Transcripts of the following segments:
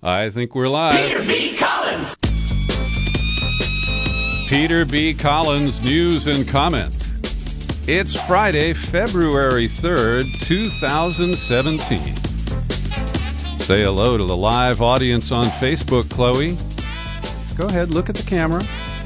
I think we're live. Peter B. Collins. Peter B. Collins, news and comment. It's Friday, February 3rd, 2017. Say hello to the live audience on Facebook, Chloe. Go ahead, look at the camera.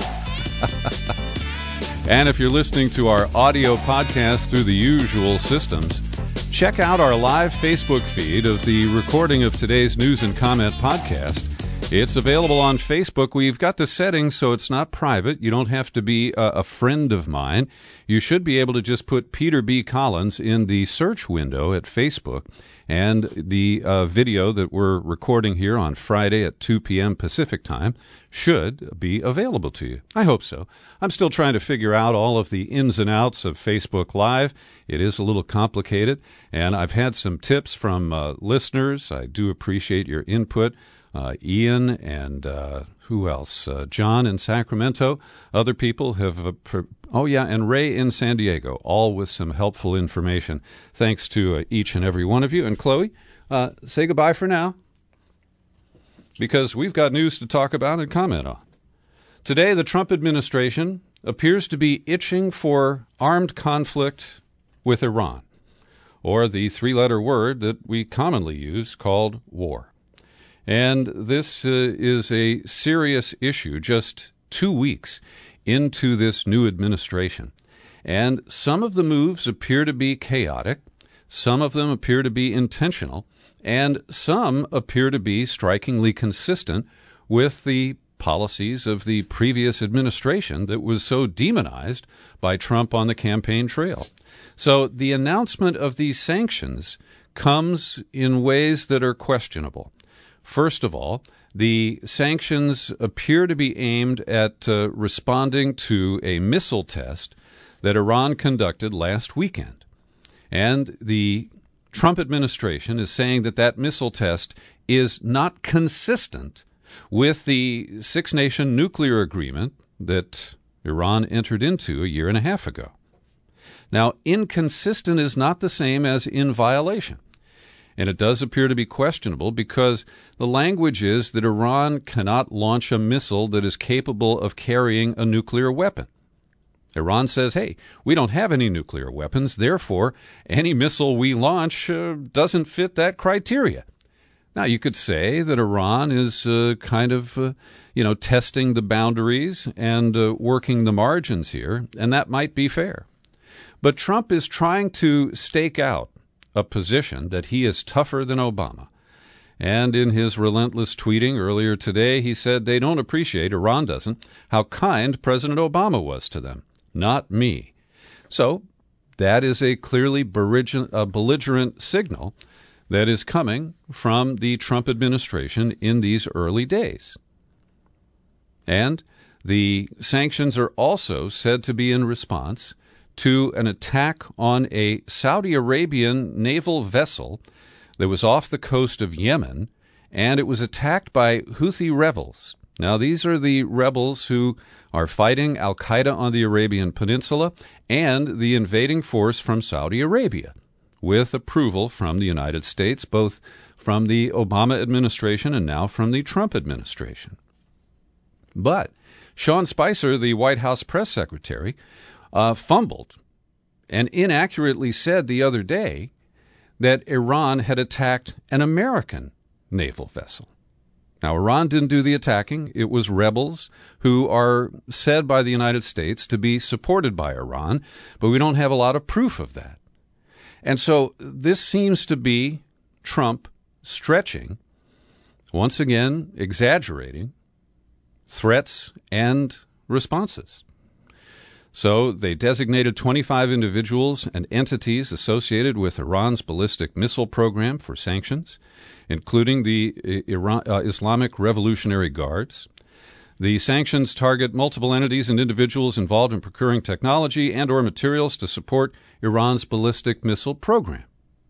And if you're listening to our audio podcast through the usual systems, check out our live Facebook feed of the recording of today's News and Comment podcast. It's available on Facebook. We've got the settings so it's not private. You don't have to be a friend of mine. You should be able to just put Peter B. Collins in the search window at Facebook, and the video that we're recording here on Friday at 2 p.m. Pacific time should be available to you. I hope so. I'm still trying to figure out all of the ins and outs of Facebook Live. It is a little complicated, and I've had some tips from listeners. I do appreciate your input. Ian and who else? John in Sacramento. Other people have, and Ray in San Diego, all with some helpful information. Thanks to each and every one of you. And Chloe, say goodbye for now, because we've got news to talk about and comment on. Today, the Trump administration appears to be itching for armed conflict with Iran, or the three-letter word that we commonly use called war. And this is a serious issue just 2 weeks into this new administration. And some of the moves appear to be chaotic, some of them appear to be intentional, and some appear to be strikingly consistent with the policies of the previous administration that was so demonized by Trump on the campaign trail. So the announcement of these sanctions comes in ways that are questionable. First of all, the sanctions appear to be aimed at responding to a missile test that Iran conducted last weekend. And the Trump administration is saying that that missile test is not consistent with the six-nation nuclear agreement that Iran entered into a year and a half ago. Now, inconsistent is not the same as in violation. And it does appear to be questionable because the language is that Iran cannot launch a missile that is capable of carrying a nuclear weapon. Iran says, hey, we don't have any nuclear weapons, therefore any missile we launch doesn't fit that criteria. Now, you could say that Iran is testing the boundaries and working the margins here, and that might be fair. But Trump is trying to stake out a position that he is tougher than Obama. And in his relentless tweeting earlier today, he said they don't appreciate, Iran doesn't, how kind President Obama was to them. Not me. So that is a clearly belligerent signal that is coming from the Trump administration in these early days. And the sanctions are also said to be in response to an attack on a Saudi Arabian naval vessel that was off the coast of Yemen, and it was attacked by Houthi rebels. Now, these are the rebels who are fighting al-Qaeda on the Arabian Peninsula and the invading force from Saudi Arabia, with approval from the United States, both from the Obama administration and now from the Trump administration. But Sean Spicer, the White House press secretary, fumbled and inaccurately said the other day that Iran had attacked an American naval vessel. Now, Iran didn't do the attacking. It was rebels who are said by the United States to be supported by Iran, but we don't have a lot of proof of that. And so this seems to be Trump stretching, once again exaggerating, threats and responses. So they designated 25 individuals and entities associated with Iran's ballistic missile program for sanctions, including the Islamic Revolutionary Guards. The sanctions target multiple entities and individuals involved in procuring technology and or materials to support Iran's ballistic missile program.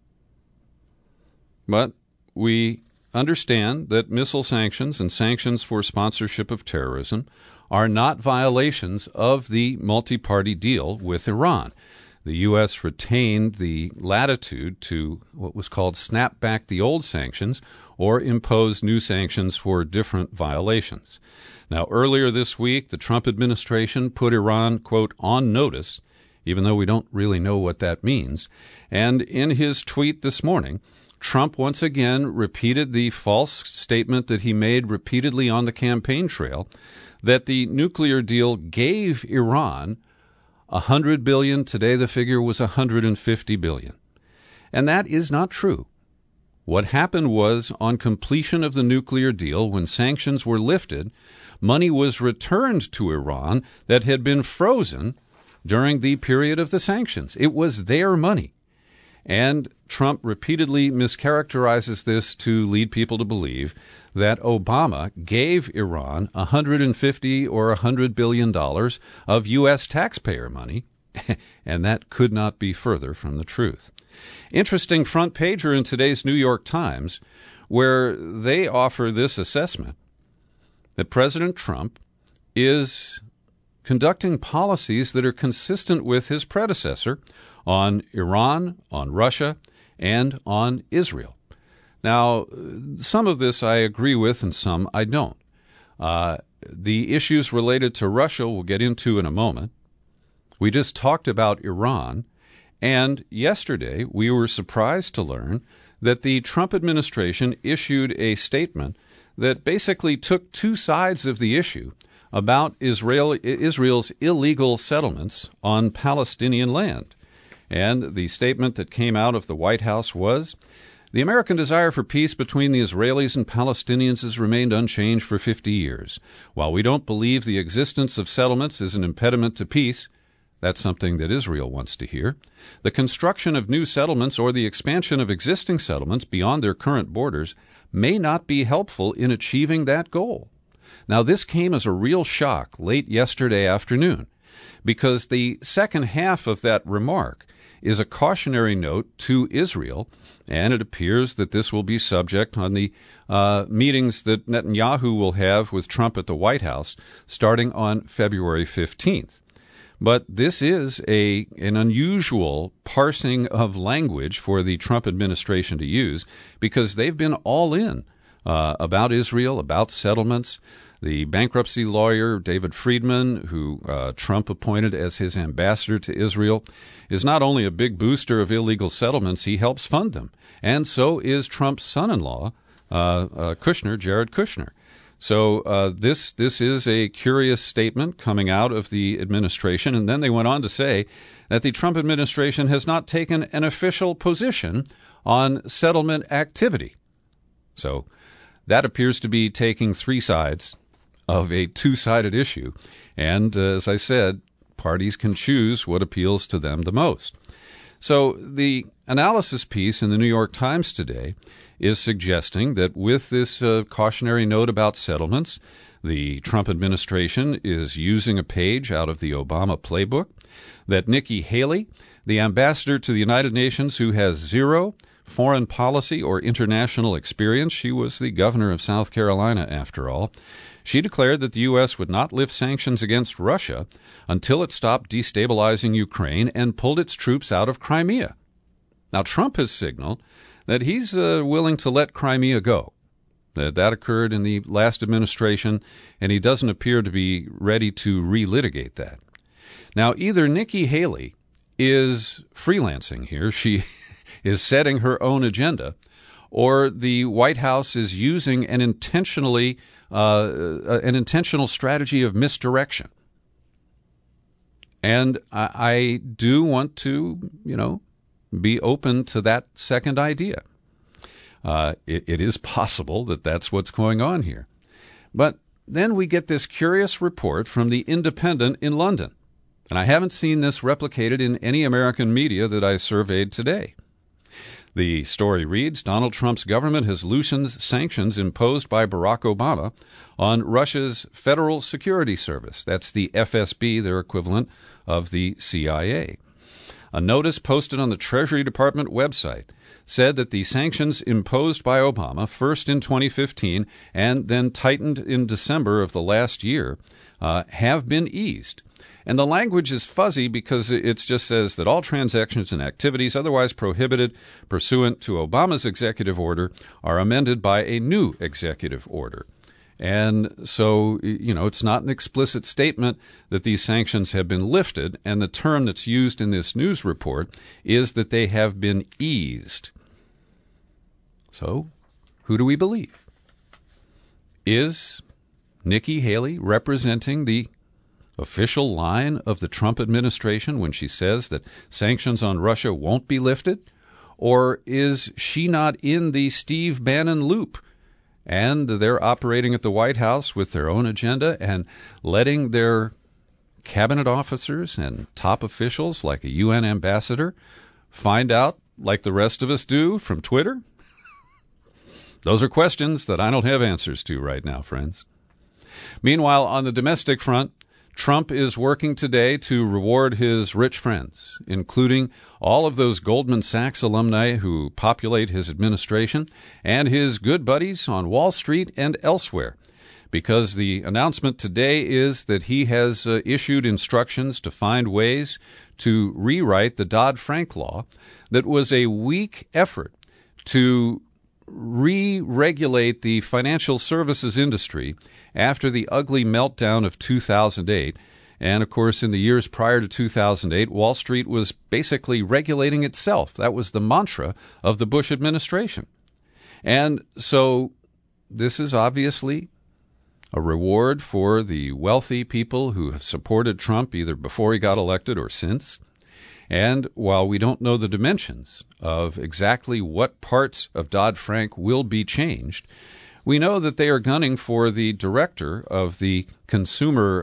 But we understand that missile sanctions and sanctions for sponsorship of terrorism are not violations of the multi-party deal with Iran. The U.S. retained the latitude to what was called snap back the old sanctions or impose new sanctions for different violations. Now, earlier this week, the Trump administration put Iran, quote, on notice, even though we don't really know what that means. And in his tweet this morning, Trump once again repeated the false statement that he made repeatedly on the campaign trail, that the nuclear deal gave Iran $100 billion. Today the figure was $150 billion. And that is not true. What happened was, on completion of the nuclear deal, when sanctions were lifted, money was returned to Iran that had been frozen during the period of the sanctions. It was their money. And Trump repeatedly mischaracterizes this to lead people to believe that Obama gave Iran $150 or $100 billion of U.S. taxpayer money, and that could not be further from the truth. Interesting front pager in today's New York Times, where they offer this assessment that President Trump is conducting policies that are consistent with his predecessor on Iran, on Russia, and on Israel. Now, some of this I agree with and some I don't. The issues related to Russia we'll get into in a moment. We just talked about Iran, and yesterday we were surprised to learn that the Trump administration issued a statement that basically took two sides of the issue about Israel's illegal settlements on Palestinian land. And the statement that came out of the White House was, the American desire for peace between the Israelis and Palestinians has remained unchanged for 50 years. While we don't believe the existence of settlements is an impediment to peace, that's something that Israel wants to hear, the construction of new settlements or the expansion of existing settlements beyond their current borders may not be helpful in achieving that goal. Now, this came as a real shock late yesterday afternoon, because the second half of that remark is a cautionary note to Israel, and it appears that this will be subject on the meetings that Netanyahu will have with Trump at the White House starting on February 15th. But this is an unusual parsing of language for the Trump administration to use, because they've been all in about Israel, about settlements. The bankruptcy lawyer, David Friedman, who Trump appointed as his ambassador to Israel, is not only a big booster of illegal settlements, he helps fund them. And so is Trump's son-in-law, Kushner, Jared Kushner. So this is a curious statement coming out of the administration. And then they went on to say that the Trump administration has not taken an official position on settlement activity. So that appears to be taking three sides of a two-sided issue. And as I said, parties can choose what appeals to them the most. So the analysis piece in the New York Times today is suggesting that with this cautionary note about settlements, the Trump administration is using a page out of the Obama playbook, that Nikki Haley, the ambassador to the United Nations who has zero foreign policy or international experience — she was the governor of South Carolina, after all — she declared that the U.S. would not lift sanctions against Russia until it stopped destabilizing Ukraine and pulled its troops out of Crimea. Now, Trump has signaled that he's willing to let Crimea go. That occurred in the last administration, and he doesn't appear to be ready to relitigate that. Now, either Nikki Haley is freelancing here, she is setting her own agenda, or the White House is using an intentional strategy of misdirection. And I do want to, be open to that second idea. It is possible that that's what's going on here. But then we get this curious report from The Independent in London. And I haven't seen this replicated in any American media that I surveyed today. The story reads, Donald Trump's government has loosened sanctions imposed by Barack Obama on Russia's Federal Security Service. That's the FSB, their equivalent of the CIA. A notice posted on the Treasury Department website said that the sanctions imposed by Obama, first in 2015 and then tightened in December of the last year, have been eased. And the language is fuzzy because it just says that all transactions and activities otherwise prohibited pursuant to Obama's executive order are amended by a new executive order. And so, it's not an explicit statement that these sanctions have been lifted, and the term that's used in this news report is that they have been eased. So, who do we believe? Is Nikki Haley representing the official line of the Trump administration when she says that sanctions on Russia won't be lifted? Or is she not in the Steve Bannon loop? And they're operating at the White House with their own agenda and letting their cabinet officers and top officials, like a UN ambassador, find out, like the rest of us do, from Twitter? Those are questions that I don't have answers to right now, friends. Meanwhile, on the domestic front, Trump is working today to reward his rich friends, including all of those Goldman Sachs alumni who populate his administration and his good buddies on Wall Street and elsewhere, because the announcement today is that he has issued instructions to find ways to rewrite the Dodd-Frank law that was a weak effort to re-regulate the financial services industry after the ugly meltdown of 2008. And, of course, in the years prior to 2008, Wall Street was basically regulating itself. That was the mantra of the Bush administration. And so this is obviously a reward for the wealthy people who have supported Trump either before he got elected or since. And while we don't know the dimensions of exactly what parts of Dodd-Frank will be changed, we know that they are gunning for the director of the consumer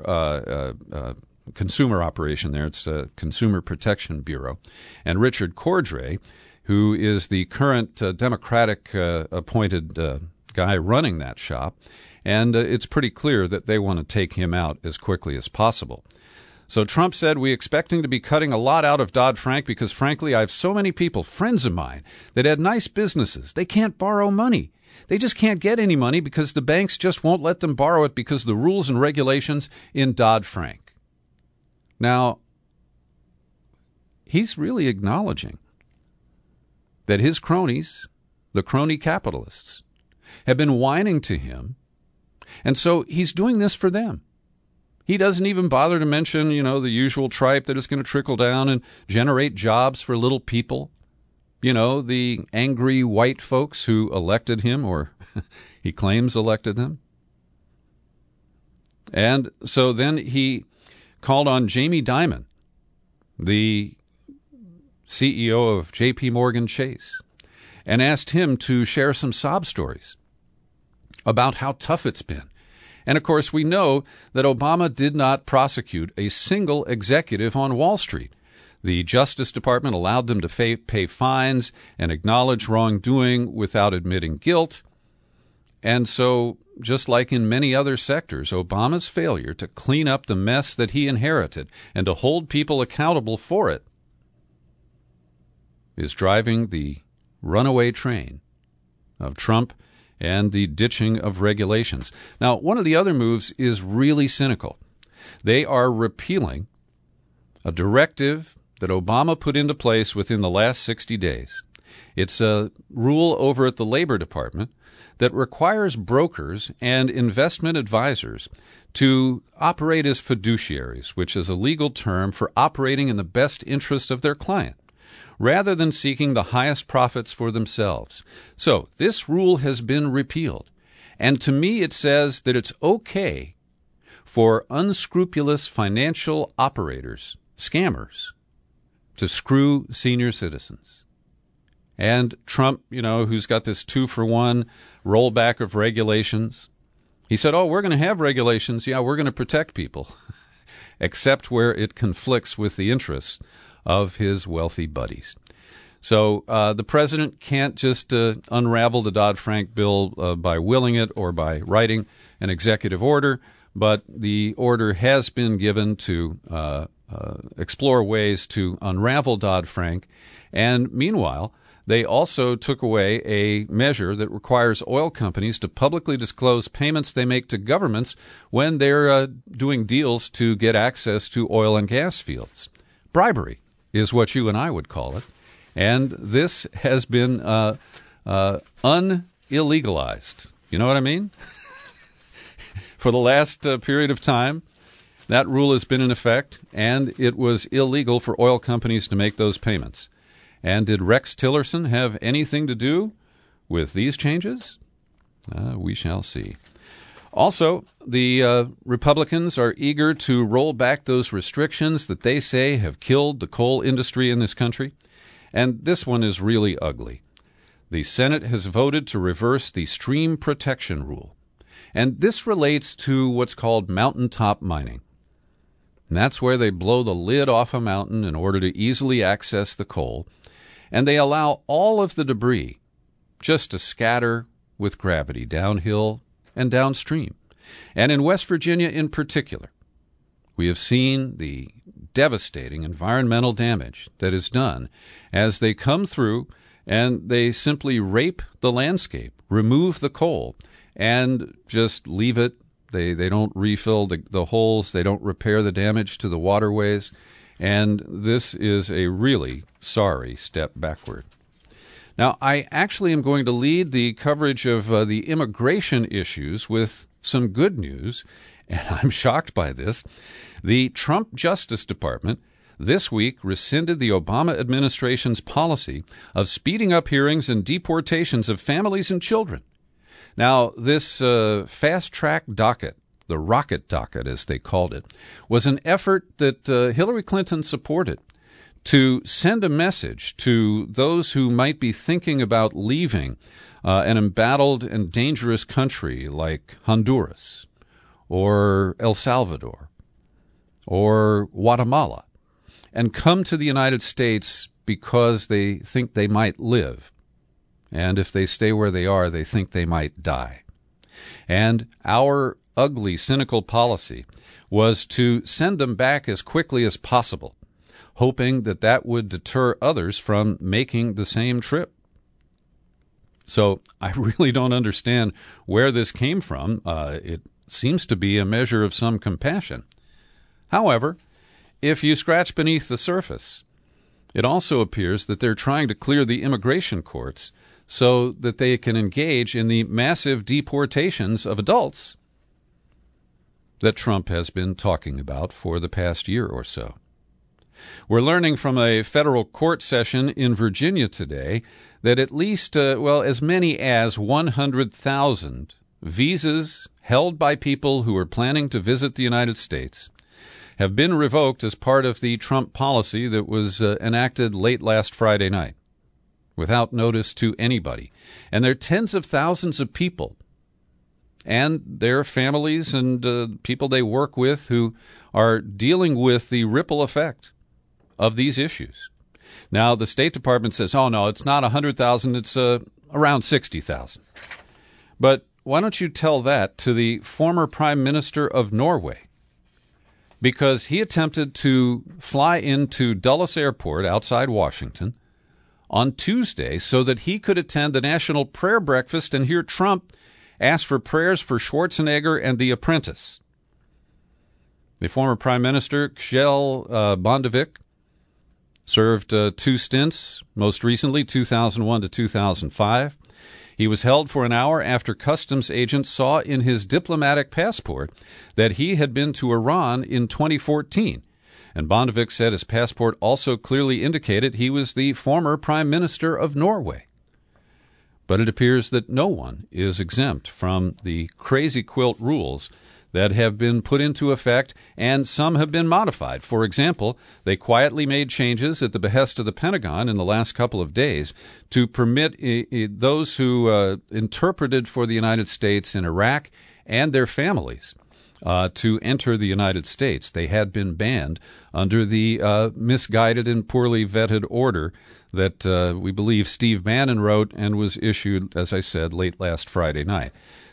operation there. It's Consumer Protection Bureau. And Richard Cordray, who is the current Democratic appointed guy running that shop. And it's pretty clear that they want to take him out as quickly as possible. So Trump said, "We expecting to be cutting a lot out of Dodd-Frank because, frankly, I have so many people, friends of mine, that had nice businesses. They can't borrow money. They just can't get any money because the banks just won't let them borrow it because of the rules and regulations in Dodd-Frank." Now, he's really acknowledging that his cronies, the crony capitalists, have been whining to him, and so he's doing this for them. He doesn't even bother to mention, the usual tripe that is going to trickle down and generate jobs for little people. The angry white folks who elected him, or he claims elected them. And so then he called on Jamie Dimon, the CEO of J.P. Morgan Chase, and asked him to share some sob stories about how tough it's been. And, of course, we know that Obama did not prosecute a single executive on Wall Street. The Justice Department allowed them to pay fines and acknowledge wrongdoing without admitting guilt. And so, just like in many other sectors, Obama's failure to clean up the mess that he inherited and to hold people accountable for it is driving the runaway train of Trump and the ditching of regulations. Now, one of the other moves is really cynical. They are repealing a directive that Obama put into place within the last 60 days. It's a rule over at the Labor Department that requires brokers and investment advisors to operate as fiduciaries, which is a legal term for operating in the best interest of their client, rather than seeking the highest profits for themselves. So this rule has been repealed. And to me, it says that it's okay for unscrupulous financial operators, scammers, to screw senior citizens. And Trump, who's got this 2-for-1 rollback of regulations, he said, we're going to have regulations. Yeah, we're going to protect people, except where it conflicts with the interests of his wealthy buddies. So the president can't just unravel the Dodd-Frank bill by willing it or by writing an executive order, but the order has been given to explore ways to unravel Dodd-Frank. And meanwhile, they also took away a measure that requires oil companies to publicly disclose payments they make to governments when they're doing deals to get access to oil and gas fields. Bribery is what you and I would call it. And this has been unillegalized. You know what I mean? For the last period of time, that rule has been in effect, and it was illegal for oil companies to make those payments. And did Rex Tillerson have anything to do with these changes? We shall see. Also, the Republicans are eager to roll back those restrictions that they say have killed the coal industry in this country. And this one is really ugly. The Senate has voted to reverse the stream protection rule. And this relates to what's called mountaintop mining. And that's where they blow the lid off a mountain in order to easily access the coal. And they allow all of the debris just to scatter with gravity downhill and downstream. And in West Virginia in particular, we have seen the devastating environmental damage that is done as they come through and they simply rape the landscape, remove the coal, and just leave it. They don't refill the holes. They don't repair the damage to the waterways. And this is a really sorry step backward. Now, I actually am going to lead the coverage of the immigration issues with some good news, and I'm shocked by this. The Trump Justice Department this week rescinded the Obama administration's policy of speeding up hearings and deportations of families and children. Now, this fast-track docket, the rocket docket as they called it, was an effort that Hillary Clinton supported to send a message to those who might be thinking about leaving an embattled and dangerous country like Honduras or El Salvador or Guatemala and come to the United States because they think they might live. And if they stay where they are, they think they might die. And our ugly, cynical policy was to send them back as quickly as possible, hoping that that would deter others from making the same trip. So I really don't understand where this came from. It seems to be a measure of some compassion. However, if you scratch beneath the surface, it also appears that they're trying to clear the immigration courts so that they can engage in the massive deportations of adults that Trump has been talking about for the past year or so. We're learning from a federal court session in Virginia today that at least, as many as 100,000 visas held by people who are planning to visit the United States have been revoked as part of the Trump policy that was enacted late last Friday night, without notice to anybody. And there are tens of thousands of people and their families and people they work with who are dealing with the ripple effect of these issues. Now, the State Department says, oh, no, it's not 100,000, it's around 60,000. But why don't you tell that to the former Prime Minister of Norway? Because he attempted to fly into Dulles Airport outside Washington on Tuesday so that he could attend the National Prayer Breakfast and hear Trump ask for prayers for Schwarzenegger and The Apprentice. The former Prime Minister, Kjell Bondevik, served 2 stints, most recently 2001 to 2005. He was held for an hour after customs agents saw in his diplomatic passport that he had been to Iran in 2014. And Bondevik said his passport also clearly indicated he was the former Prime Minister of Norway. But it appears that no one is exempt from the crazy quilt rules that have been put into effect, and some have been modified. For example, they quietly made changes at the behest of the Pentagon in the last couple of days to permit those who interpreted for the United States in Iraq and their families to enter the United States. They had been banned under the misguided and poorly vetted order that we believe Steve Bannon wrote and was issued, as I said, late last Friday night.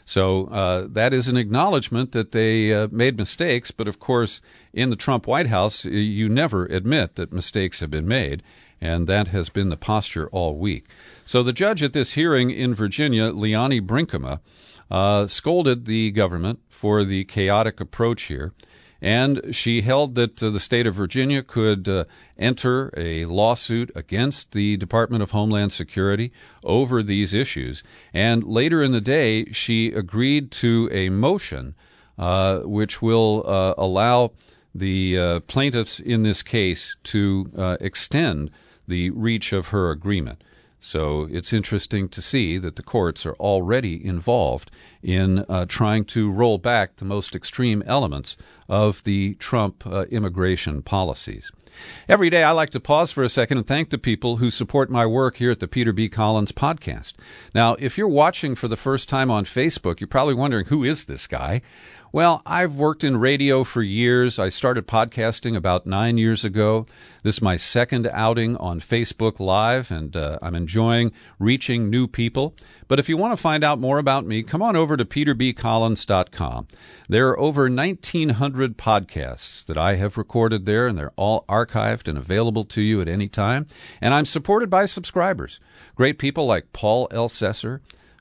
So that is an acknowledgement that they made mistakes. But, of course, in the Trump White House, you never admit that mistakes have been made. And that has been the posture all week. So the judge at this hearing in Virginia, Leonie Brinkema, scolded the government for the chaotic approach here. And she held that the state of Virginia could enter a lawsuit against the Department of Homeland Security over these issues. And later in the day, she agreed to a motion which will allow the plaintiffs in this case to extend the reach of her agreement. So it's interesting to see that the courts are already involved in trying to roll back the most extreme elements of the Trump immigration policies. Every day I like to pause for a second and thank the people who support my work here at the Peter B. Collins Podcast. Now, if you're watching for the first time on Facebook, you're probably wondering, who is this guy? Well, I've worked in radio for years. I started podcasting about 9 years ago. This is my second outing on Facebook Live, and I'm enjoying reaching new people. But if you want to find out more about me, come on over to peterbcollins.com. There are over 1,900 podcasts that I have recorded there, and they're all archived and available to you at any time. And I'm supported by subscribers, great people like Paul Elsesser,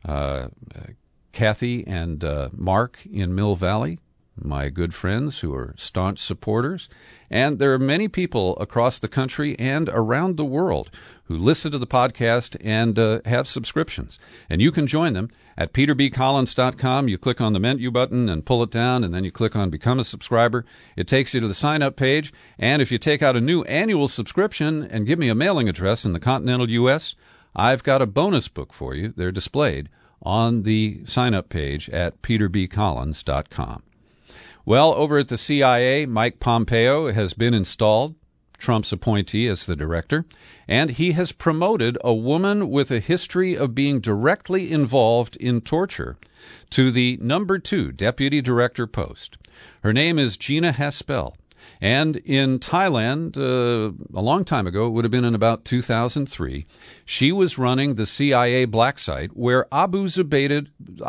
Kathy and Mark in Mill Valley, my good friends who are staunch supporters. And there are many people across the country and around the world who listen to the podcast and have subscriptions. And you can join them at peterbcollins.com. You click on the menu button and pull it down, and then you click on Become a Subscriber. It takes you to the sign-up page. And if you take out a new annual subscription and give me a mailing address in the continental U.S., I've got a bonus book for you. They're displayed on the sign-up page at peterbcollins.com. Well, over at the CIA, Mike Pompeo has been installed, Trump's appointee, as the director, and he has promoted a woman with a history of being directly involved in torture to the number 2 deputy director post. Her name is Gina Haspel. And in Thailand, a long time ago, it would have been in about 2003, she was running the CIA black site where Abu Zubaydah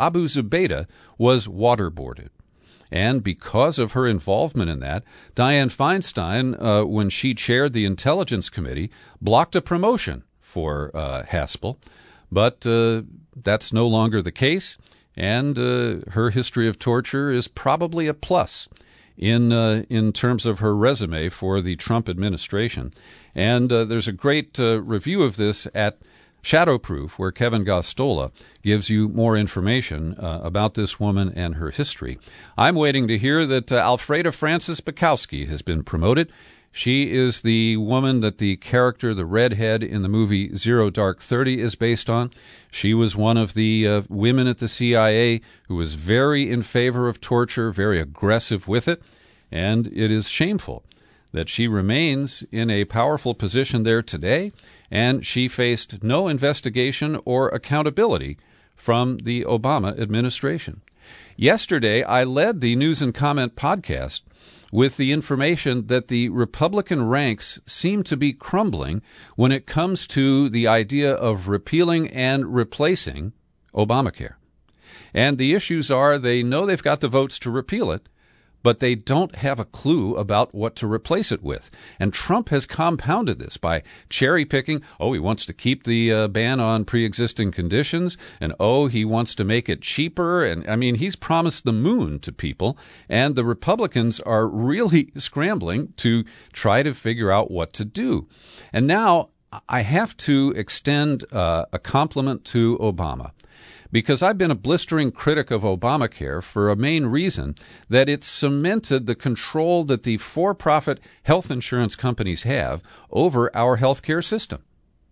was waterboarded. And because of her involvement in that, Dianne Feinstein, when she chaired the Intelligence Committee, blocked a promotion for Haspel. But that's no longer the case, and her history of torture is probably a plus in terms of her resume for the Trump administration. And there's a great review of this at Shadowproof, where Kevin Gostola gives you more information about this woman and her history. I'm waiting to hear that Alfreda Francis Bukowski has been promoted. She is the woman that the character, the redhead in the movie Zero Dark 30 is based on. She was one of the women at the CIA who was very in favor of torture, very aggressive with it, and it is shameful that she remains in a powerful position there today, and she faced no investigation or accountability from the Obama administration. Yesterday, I led the News and Comment podcast with the information that the Republican ranks seem to be crumbling when it comes to the idea of repealing and replacing Obamacare. And the issues are they know they've got the votes to repeal it, but they don't have a clue about what to replace it with. And Trump has compounded this by cherry-picking. He wants to keep the ban on pre-existing conditions, and he wants to make it cheaper. And, I mean, he's promised the moon to people, and the Republicans are really scrambling to try to figure out what to do. And now I have to extend a compliment to Obama, because I've been a blistering critic of Obamacare for a main reason, that it cemented the control that the for-profit health insurance companies have over our health care system.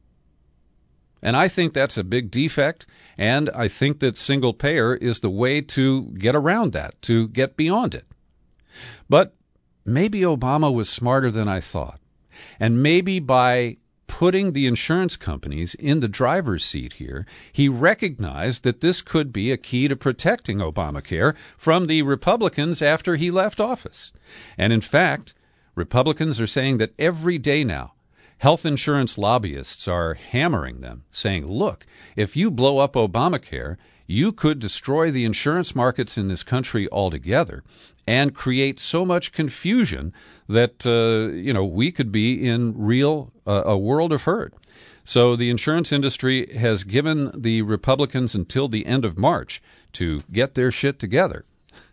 And I think that's a big defect, and I think that single payer is the way to get around that, to get beyond it. But maybe Obama was smarter than I thought, and maybe by putting the insurance companies in the driver's seat here, he recognized that this could be a key to protecting Obamacare from the Republicans after he left office. And in fact, Republicans are saying that every day now, health insurance lobbyists are hammering them, saying, look, if you blow up Obamacare, you could destroy the insurance markets in this country altogether and create so much confusion that, we could be in a world of hurt. So the insurance industry has given the Republicans until the end of March to get their shit together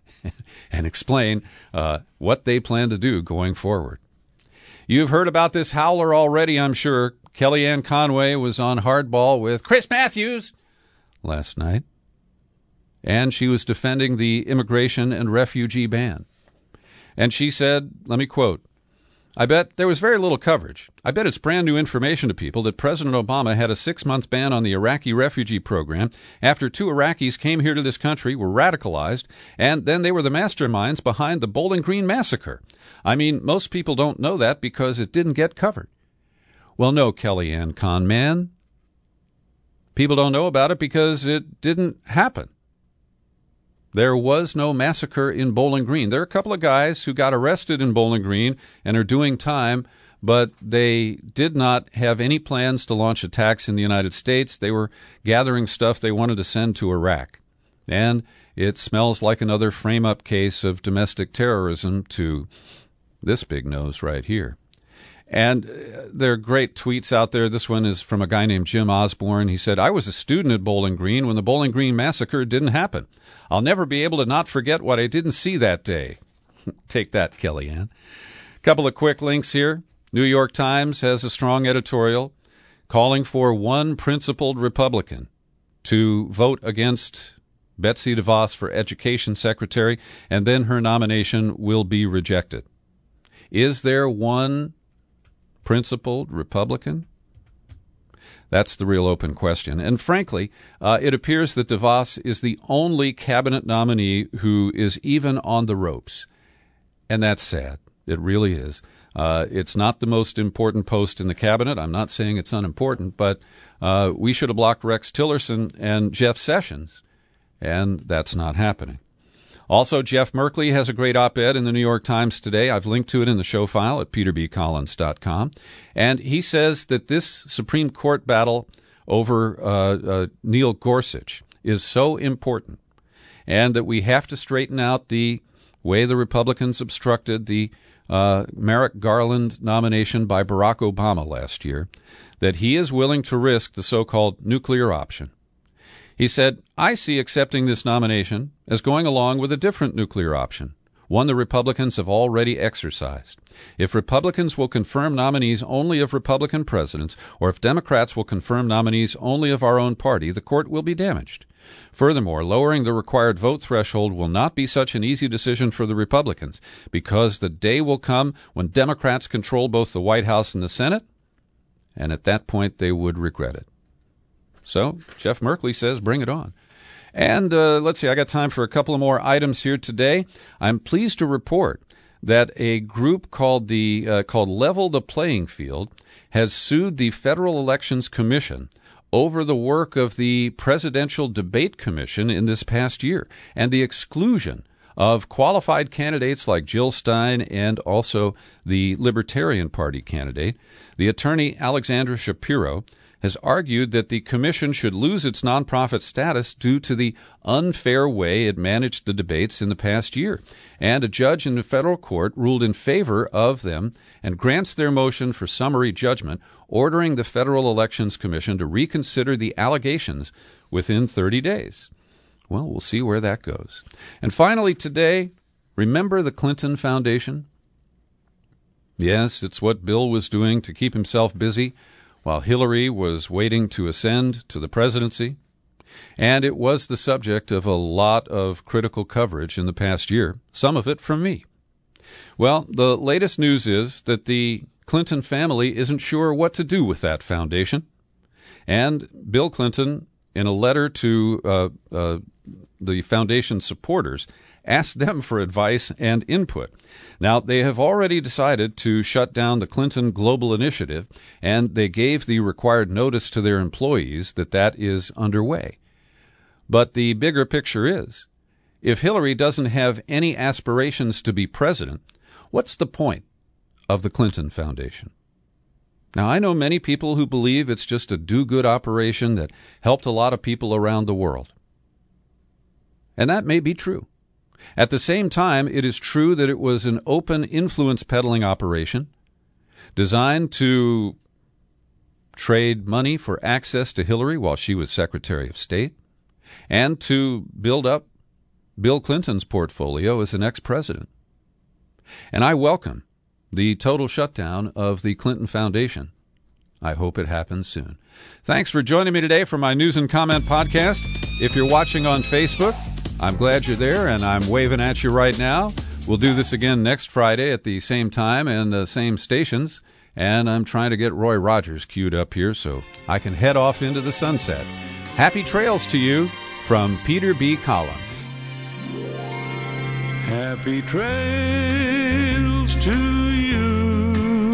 and explain what they plan to do going forward. You've heard about this howler already, I'm sure. Kellyanne Conway was on Hardball with Chris Matthews last night, and she was defending the immigration and refugee ban. And she said, let me quote, "I bet there was very little coverage. I bet it's brand new information to people that President Obama had a 6-month ban on the Iraqi refugee program after 2 Iraqis came here to this country, were radicalized, and then they were the masterminds behind the Bowling Green massacre. I mean, most people don't know that because it didn't get covered." Well, no, Kellyanne Conman. People don't know about it because it didn't happen. There was no massacre in Bowling Green. There are a couple of guys who got arrested in Bowling Green and are doing time, but they did not have any plans to launch attacks in the United States. They were gathering stuff they wanted to send to Iraq. And it smells like another frame-up case of domestic terrorism to this big nose right here. And there are great tweets out there. This one is from a guy named Jim Osborne. He said, "I was a student at Bowling Green when the Bowling Green massacre didn't happen. I'll never be able to not forget what I didn't see that day." Take that, Kellyanne. Couple of quick links here. New York Times has a strong editorial calling for one principled Republican to vote against Betsy DeVos for Education Secretary, and then her nomination will be rejected. Is there one principled Republican? That's the real open question. And frankly, it appears that DeVos is the only cabinet nominee who is even on the ropes. And that's sad. It really is. It's not the most important post in the cabinet. I'm not saying it's unimportant, but we should have blocked Rex Tillerson and Jeff Sessions, and that's not happening. Also, Jeff Merkley has a great op-ed in the New York Times today. I've linked to it in the show file at peterbcollins.com. And he says that this Supreme Court battle over Neil Gorsuch is so important and that we have to straighten out the way the Republicans obstructed the Merrick Garland nomination by Barack Obama last year, that he is willing to risk the so-called nuclear option. He said, "I see accepting this nomination as going along with a different nuclear option, one the Republicans have already exercised. If Republicans will confirm nominees only of Republican presidents, or if Democrats will confirm nominees only of our own party, the court will be damaged. Furthermore, lowering the required vote threshold will not be such an easy decision for the Republicans, because the day will come when Democrats control both the White House and the Senate, and at that point they would regret it." So Jeff Merkley says, bring it on. And let's see, I got time for a couple of more items here today. I'm pleased to report that a group called Level the Playing Field has sued the Federal Elections Commission over the work of the Presidential Debate Commission in this past year and the exclusion of qualified candidates like Jill Stein and also the Libertarian Party candidate. The attorney Alexandra Shapiro has argued that the commission should lose its nonprofit status due to the unfair way it managed the debates in the past year. And a judge in the federal court ruled in favor of them and grants their motion for summary judgment, ordering the Federal Elections Commission to reconsider the allegations within 30 days. Well, we'll see where that goes. And finally today, remember the Clinton Foundation? Yes, it's what Bill was doing to keep himself busy while Hillary was waiting to ascend to the presidency, and it was the subject of a lot of critical coverage in the past year, some of it from me. Well, the latest news is that the Clinton family isn't sure what to do with that foundation, and Bill Clinton, in a letter to the foundation supporters, asked them for advice and input. Now, they have already decided to shut down the Clinton Global Initiative, and they gave the required notice to their employees that that is underway. But the bigger picture is, if Hillary doesn't have any aspirations to be president, what's the point of the Clinton Foundation? Now, I know many people who believe it's just a do-good operation that helped a lot of people around the world. And that may be true. At the same time, it is true that it was an open influence peddling operation designed to trade money for access to Hillary while she was Secretary of State and to build up Bill Clinton's portfolio as the next president. And I welcome the total shutdown of the Clinton Foundation. I hope it happens soon. Thanks for joining me today for my News and Comment podcast. If you're watching on Facebook, I'm glad you're there, and I'm waving at you right now. We'll do this again next Friday at the same time and the same stations. And I'm trying to get Roy Rogers queued up here so I can head off into the sunset. Happy trails to you from Peter B. Collins. Happy trails to you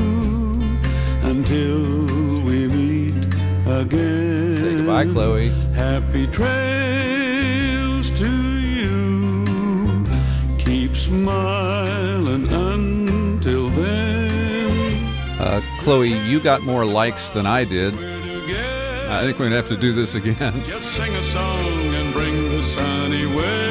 until we meet again. Say goodbye, Chloe. Happy trails to you. Keep smiling until then. Chloe, you got more likes than I did. I think we're going to have to do this again. Just sing a song and bring the sunny way.